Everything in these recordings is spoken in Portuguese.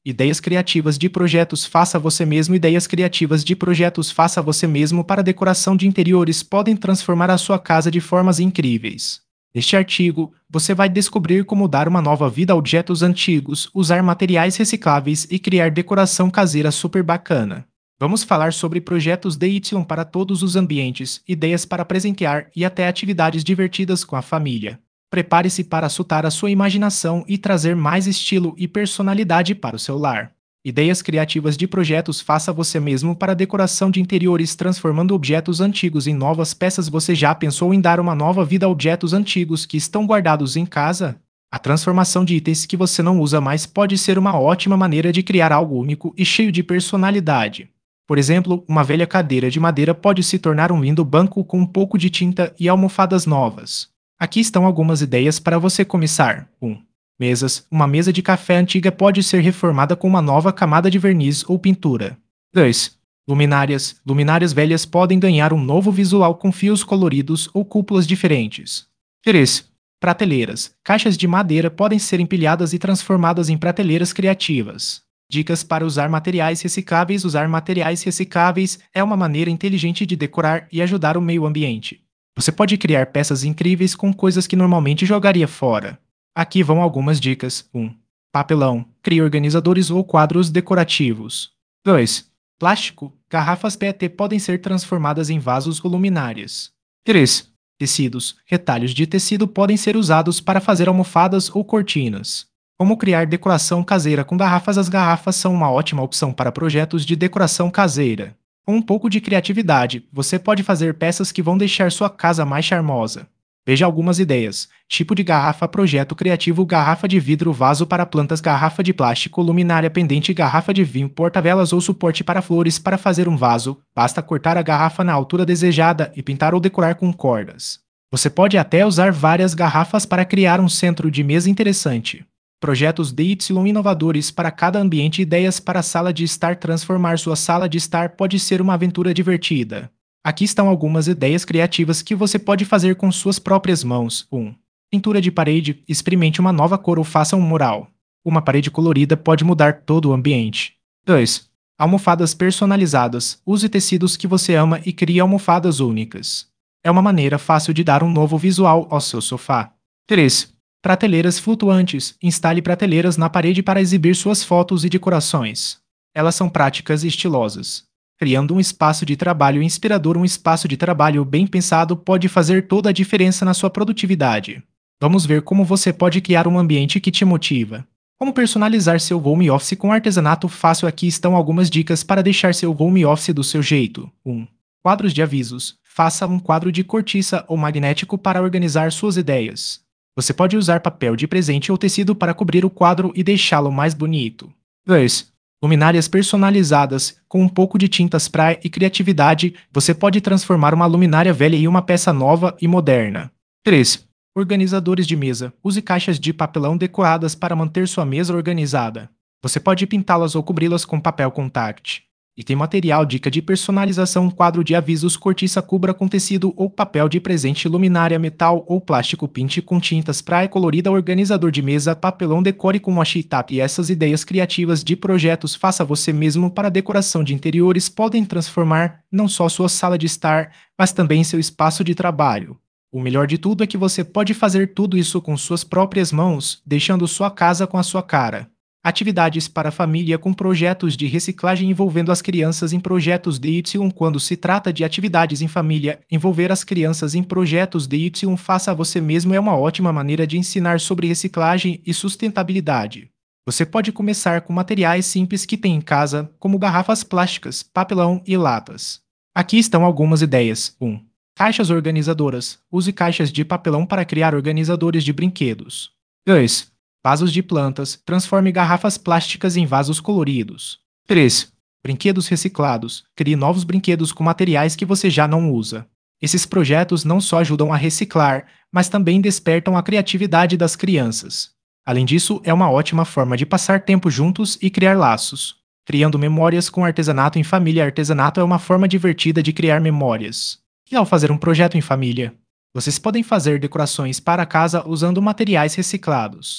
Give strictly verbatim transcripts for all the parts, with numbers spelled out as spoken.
Ideias criativas de projetos faça você mesmo. Ideias criativas de projetos faça você mesmo para decoração de interiores podem transformar a sua casa de formas incríveis. Neste artigo, você vai descobrir como dar uma nova vida a objetos antigos, usar materiais recicláveis e criar decoração caseira super bacana. Vamos falar sobre projetos D I Y para todos os ambientes, ideias para presentear e até atividades divertidas com a família. Prepare-se para soltar a sua imaginação e trazer mais estilo e personalidade para o seu lar. Ideias criativas de projetos faça você mesmo para decoração de interiores, transformando objetos antigos em novas peças. Você já pensou em dar uma nova vida a objetos antigos que estão guardados em casa? A transformação de itens que você não usa mais pode ser uma ótima maneira de criar algo único e cheio de personalidade. Por exemplo, uma velha cadeira de madeira pode se tornar um lindo banco com um pouco de tinta e almofadas novas. Aqui estão algumas ideias para você começar. um. Mesas. Uma mesa de café antiga pode ser reformada com uma nova camada de verniz ou pintura. dois. Luminárias. Luminárias velhas podem ganhar um novo visual com fios coloridos ou cúpulas diferentes. três. Prateleiras. Caixas de madeira podem ser empilhadas e transformadas em prateleiras criativas. Dicas para usar materiais recicláveis. Usar materiais recicláveis é uma maneira inteligente de decorar e ajudar o meio ambiente. Você pode criar peças incríveis com coisas que normalmente jogaria fora. Aqui vão algumas dicas. um. Papelão. Crie organizadores ou quadros decorativos. dois. Plástico. Garrafas P E T podem ser transformadas em vasos ou luminárias. três. Tecidos. Retalhos de tecido podem ser usados para fazer almofadas ou cortinas. Como criar decoração caseira com garrafas? As garrafas são uma ótima opção para projetos de decoração caseira. Com um pouco de criatividade, você pode fazer peças que vão deixar sua casa mais charmosa. Veja algumas ideias. Tipo de garrafa. Projeto criativo. Garrafa de vidro. Vaso para plantas. Garrafa de plástico. Luminária pendente. Garrafa de vinho. Porta-velas ou suporte para flores. Para fazer um vaso, basta cortar a garrafa na altura desejada e pintar ou decorar com cordas. Você pode até usar várias garrafas para criar um centro de mesa interessante. Projetos D I Y inovadores para cada ambiente. Ideias para a sala de estar. Transformar sua sala de estar pode ser uma aventura divertida. Aqui estão algumas ideias criativas que você pode fazer com suas próprias mãos. um. Pintura de parede. Experimente uma nova cor ou faça um mural. Uma parede colorida pode mudar todo o ambiente. dois. Almofadas personalizadas. Use tecidos que você ama e crie almofadas únicas. É uma maneira fácil de dar um novo visual ao seu sofá. três. Prateleiras flutuantes. Instale prateleiras na parede para exibir suas fotos e decorações. Elas são práticas e estilosas, criando um espaço de trabalho inspirador. Um espaço de trabalho bem pensado pode fazer toda a diferença na sua produtividade. Vamos ver como você pode criar um ambiente que te motiva. Como personalizar seu home office com artesanato fácil? Aqui estão algumas dicas para deixar seu home office do seu jeito. um. Quadros de avisos. Faça um quadro de cortiça ou magnético para organizar suas ideias. Você pode usar papel de presente ou tecido para cobrir o quadro e deixá-lo mais bonito. dois. Luminárias personalizadas. Com um pouco de tinta spray e criatividade, você pode transformar uma luminária velha em uma peça nova e moderna. três. Organizadores de mesa. Use caixas de papelão decoradas para manter sua mesa organizada. Você pode pintá-las ou cobri-las com papel contact. E tem material. Dica de personalização. Quadro de avisos. Cortiça. Cubra com tecido ou papel de presente. Luminária metal ou plástico. Pinte com tinta spray colorida. Organizador de mesa. Papelão. Decore com washi tape. E essas ideias criativas de projetos faça você mesmo para decoração de interiores podem transformar não só sua sala de estar, mas também seu espaço de trabalho. O melhor de tudo é que você pode fazer tudo isso com suas próprias mãos, deixando sua casa com a sua cara. Atividades para a família com projetos de reciclagem envolvendo as crianças em projetos D I Y. Quando se trata de atividades em família, envolver as crianças em projetos D I Y faça você mesmo é uma ótima maneira de ensinar sobre reciclagem e sustentabilidade. Você pode começar com materiais simples que tem em casa, como garrafas plásticas, papelão e latas. Aqui estão algumas ideias. um. Caixas organizadoras. Use caixas de papelão para criar organizadores de brinquedos. dois. Vasos de plantas. Transforme garrafas plásticas em vasos coloridos. três. Brinquedos reciclados. Crie novos brinquedos com materiais que você já não usa. Esses projetos não só ajudam a reciclar, mas também despertam a criatividade das crianças. Além disso, é uma ótima forma de passar tempo juntos e criar laços. Criando memórias com artesanato em família. Artesanato é uma forma divertida de criar memórias. E ao fazer um projeto em família, vocês podem fazer decorações para a casa usando materiais reciclados.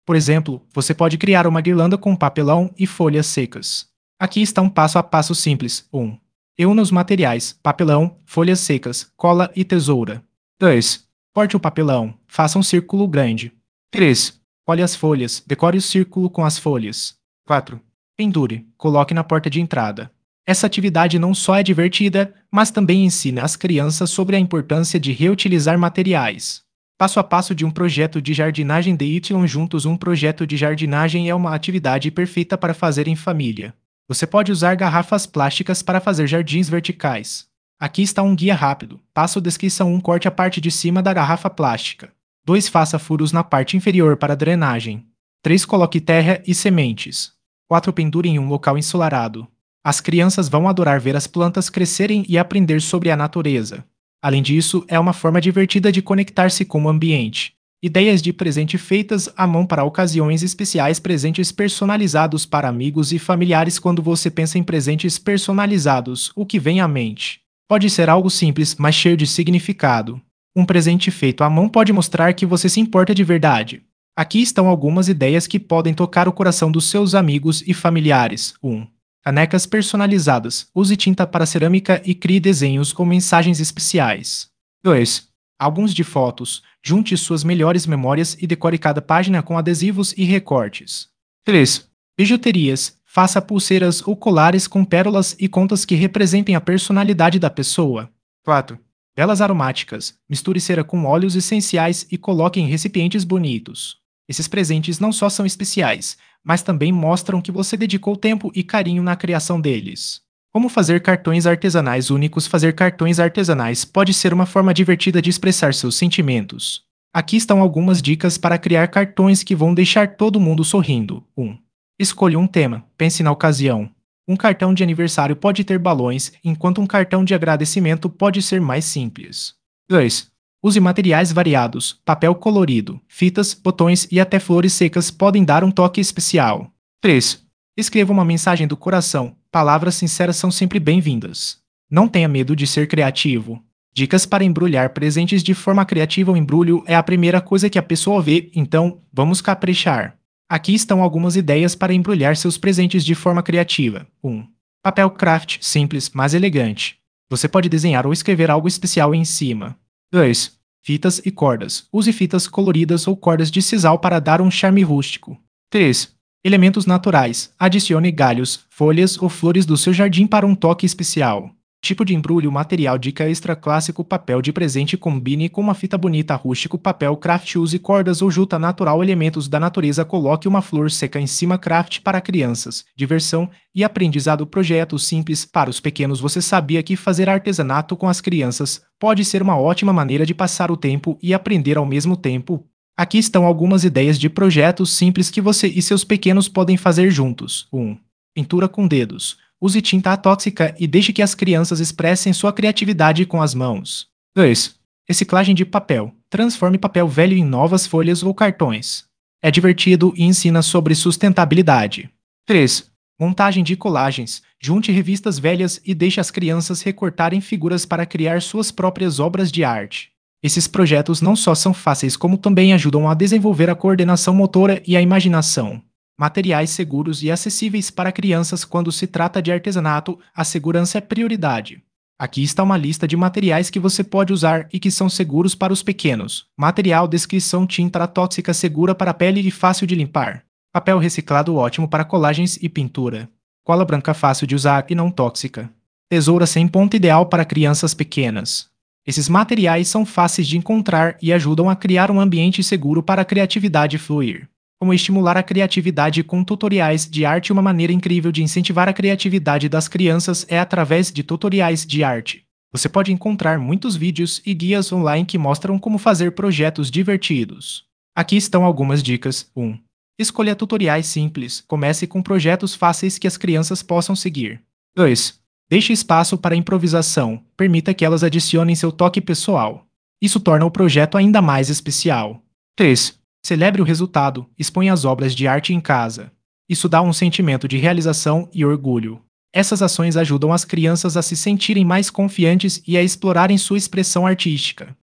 Por exemplo, você pode criar uma guirlanda com papelão e folhas secas. Aqui está um passo a passo simples. um. Reúna os materiais: papelão, folhas secas, cola e tesoura. dois. Corte o papelão. Faça um círculo grande. três. Colhe as folhas. Decore o círculo com as folhas. quatro. Pendure. Coloque na porta de entrada. Essa atividade não só é divertida, mas também ensina as crianças sobre a importância de reutilizar materiais. Passo a passo de um projeto de jardinagem de Y juntos. Um projeto de jardinagem é uma atividade perfeita para fazer em família. Você pode usar garrafas plásticas para fazer jardins verticais. Aqui está um guia rápido. Passo descrição um. Corte a parte de cima da garrafa plástica. dois. Faça furos na parte inferior para drenagem. três. Coloque terra e sementes. quatro. Pendure em um local ensolarado. As crianças vão adorar ver as plantas crescerem e aprender sobre a natureza. Além disso, é uma forma divertida de conectar-se com o ambiente. Ideias de presente feitas à mão para ocasiões especiais. Presentes personalizados para amigos e familiares. Quando você pensa em presentes personalizados, o que vem à mente? Pode ser algo simples, mas cheio de significado. Um presente feito à mão pode mostrar que você se importa de verdade. Aqui estão algumas ideias que podem tocar o coração dos seus amigos e familiares. um. Canecas personalizadas. Use tinta para cerâmica e crie desenhos ou mensagens especiais. dois. Álbuns de fotos. Junte suas melhores memórias e decore cada página com adesivos e recortes. três. Bijuterias. Faça pulseiras ou colares com pérolas e contas que representem a personalidade da pessoa. quatro. Velas aromáticas. Misture cera com óleos essenciais e coloque em recipientes bonitos. Esses presentes não só são especiais, mas também mostram que você dedicou tempo e carinho na criação deles. Como fazer cartões artesanais únicos? Fazer cartões artesanais pode ser uma forma divertida de expressar seus sentimentos. Aqui estão algumas dicas para criar cartões que vão deixar todo mundo sorrindo. um. Escolha um tema. Pense na ocasião. Um cartão de aniversário pode ter balões, enquanto um cartão de agradecimento pode ser mais simples. dois. Use materiais variados. Papel colorido, fitas, botões e até flores secas podem dar um toque especial. três. Escreva uma mensagem do coração. Palavras sinceras são sempre bem-vindas. Não tenha medo de ser criativo. Dicas para embrulhar presentes de forma criativa. O embrulho é a primeira coisa que a pessoa vê, então vamos caprichar. Aqui estão algumas ideias para embrulhar seus presentes de forma criativa. um. Papel craft simples, mas elegante. Você pode desenhar ou escrever algo especial em cima. dois. Fitas e cordas. Use fitas coloridas ou cordas de sisal para dar um charme rústico. três. Elementos naturais. Adicione galhos, folhas ou flores do seu jardim para um toque especial. Tipo de embrulho. Material. Dica extra clássico. Papel de presente. Combine com uma fita bonita. Rústico. Papel craft. Use cordas ou juta natural. Elementos da natureza. Coloque uma flor seca em cima. Craft para crianças. Diversão e aprendizado. Projeto simples para os pequenos. Você sabia que fazer artesanato com as crianças pode ser uma ótima maneira de passar o tempo e aprender ao mesmo tempo? Aqui estão algumas ideias de projetos simples que você e seus pequenos podem fazer juntos. um. Pintura com dedos. Use tinta atóxica e deixe que as crianças expressem sua criatividade com as mãos. dois. Reciclagem de papel. Transforme papel velho em novas folhas ou cartões. É divertido e ensina sobre sustentabilidade. três. Montagem de colagens. Junte revistas velhas e deixe as crianças recortarem figuras para criar suas próprias obras de arte. Esses projetos não só são fáceis como também ajudam a desenvolver a coordenação motora e a imaginação. Materiais seguros e acessíveis para crianças. Quando se trata de artesanato, a segurança é prioridade. Aqui está uma lista de materiais que você pode usar e que são seguros para os pequenos. Material. Descrição: tinta tóxica segura para a pele e fácil de limpar. Papel reciclado ótimo para colagens e pintura. Cola branca fácil de usar e não tóxica. Tesoura sem ponta ideal para crianças pequenas. Esses materiais são fáceis de encontrar e ajudam a criar um ambiente seguro para a criatividade fluir. Como estimular a criatividade com tutoriais de arte? Uma maneira incrível de incentivar a criatividade das crianças é através de tutoriais de arte. Você pode encontrar muitos vídeos e guias online que mostram como fazer projetos divertidos. Aqui estão algumas dicas. um. Escolha tutoriais simples. Comece com projetos fáceis que as crianças possam seguir. dois. Deixe espaço para improvisação. Permita que elas adicionem seu toque pessoal. Isso torna o projeto ainda mais especial. três. Celebre o resultado. Exponha as obras de arte em casa. Isso dá um sentimento de realização e orgulho. Essas ações ajudam as crianças a se sentirem mais confiantes e a explorarem sua expressão artística.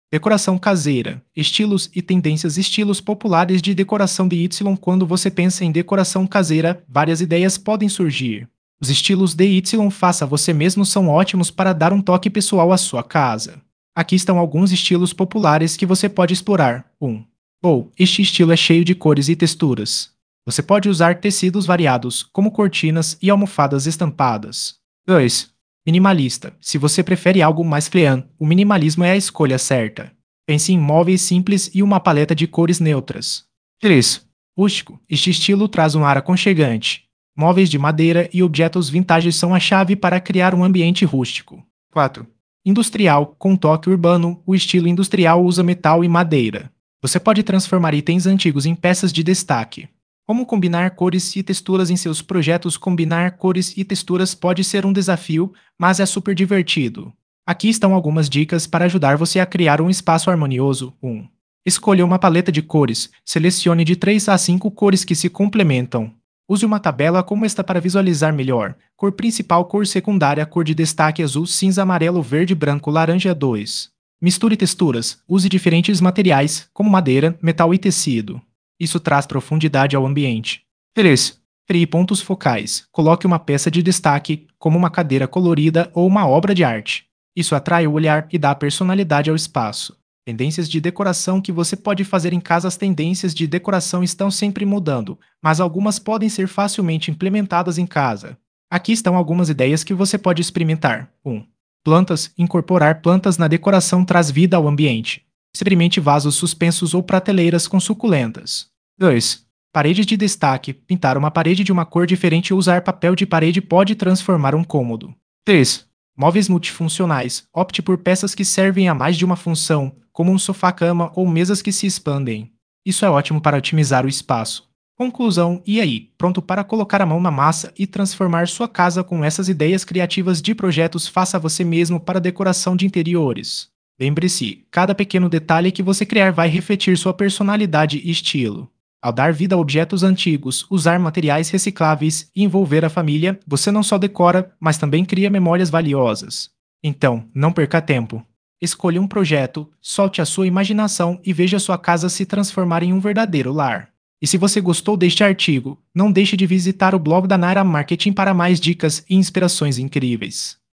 Decoração caseira. Estilos e tendências. Estilos populares de decoração de Y. Quando você pensa em decoração caseira, várias ideias podem surgir. Os estilos D I Y faça você mesmo são ótimos para dar um toque pessoal à sua casa. Aqui estão alguns estilos populares que você pode explorar. um. Ou, este estilo é cheio de cores e texturas. Você pode usar tecidos variados, como cortinas e almofadas estampadas. dois. Minimalista. Se você prefere algo mais clean, o minimalismo é a escolha certa. Pense em móveis simples e uma paleta de cores neutras. três. Rústico. Este estilo traz um ar aconchegante. Móveis de madeira e objetos vintage são a chave para criar um ambiente rústico. quatro. Industrial. Com toque urbano, o estilo industrial usa metal e madeira. Você pode transformar itens antigos em peças de destaque. Como combinar cores e texturas em seus projetos? Combinar cores e texturas pode ser um desafio, mas é super divertido. Aqui estão algumas dicas para ajudar você a criar um espaço harmonioso. um. Escolha uma paleta de cores. Selecione de três a cinco cores que se complementam. Use uma tabela como esta para visualizar melhor. Cor principal, cor secundária, cor de destaque azul, cinza, amarelo, verde, branco, laranja. dois. Misture texturas. Use diferentes materiais, como madeira, metal e tecido. Isso traz profundidade ao ambiente. três. Crie pontos focais. Coloque uma peça de destaque, como uma cadeira colorida ou uma obra de arte. Isso atrai o olhar e dá personalidade ao espaço. Tendências de decoração que você pode fazer em casa. As tendências de decoração estão sempre mudando, mas algumas podem ser facilmente implementadas em casa. Aqui estão algumas ideias que você pode experimentar. um. Plantas. Incorporar plantas na decoração traz vida ao ambiente. Experimente vasos suspensos ou prateleiras com suculentas. dois. Paredes de destaque. Pintar uma parede de uma cor diferente ou usar papel de parede pode transformar um cômodo. três. Móveis multifuncionais. Opte por peças que servem a mais de uma função, como um sofá-cama ou mesas que se expandem. Isso é ótimo para otimizar o espaço. Conclusão: e aí, pronto para colocar a mão na massa e transformar sua casa com essas ideias criativas de projetos? Faça você mesmo para decoração de interiores. Lembre-se, cada pequeno detalhe que você criar vai refletir sua personalidade e estilo. Ao dar vida a objetos antigos, usar materiais recicláveis e envolver a família, você não só decora, mas também cria memórias valiosas. Então, não perca tempo. Escolha um projeto, solte a sua imaginação e veja sua casa se transformar em um verdadeiro lar. E se você gostou deste artigo, não deixe de visitar o blog da Naira Marketing para mais dicas e inspirações incríveis.